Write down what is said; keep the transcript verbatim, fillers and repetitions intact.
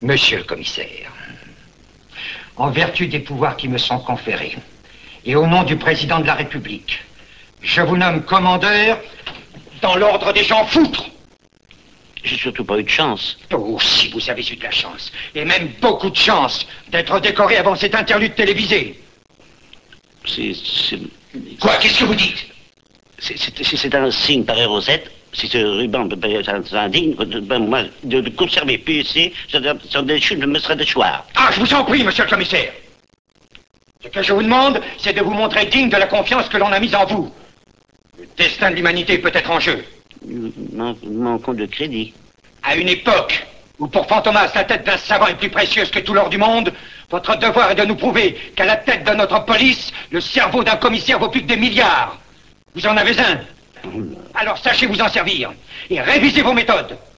Monsieur le commissaire, en vertu des pouvoirs qui me sont conférés, et au nom du président de la République, je vous nomme commandeur dans l'ordre des gens foutres. J'ai surtout pas eu de chance. Oh, si vous avez eu de la chance, et même beaucoup de chance, d'être décoré avant cette interlude télévisée. C'est... Quoi? Qu'est-ce que vous dites? C'est un signe par Rosette. Si ce ruban peut pas être indigne, ben moi, de, de conserver P U C, sur des chutes me serait déchoir. Ah, je vous en prie, monsieur le commissaire. Ce que je vous demande, c'est de vous montrer digne de la confiance que l'on a mise en vous. Le destin de l'humanité peut être en jeu. Nous manquons de crédit. À une époque où pour Fantomas, la tête d'un savant est plus précieuse que tout l'or du monde, votre devoir est de nous prouver qu'à la tête de notre police, le cerveau d'un commissaire vaut plus que des milliards. Vous en avez un. Alors sachez vous en servir et révisez vos méthodes.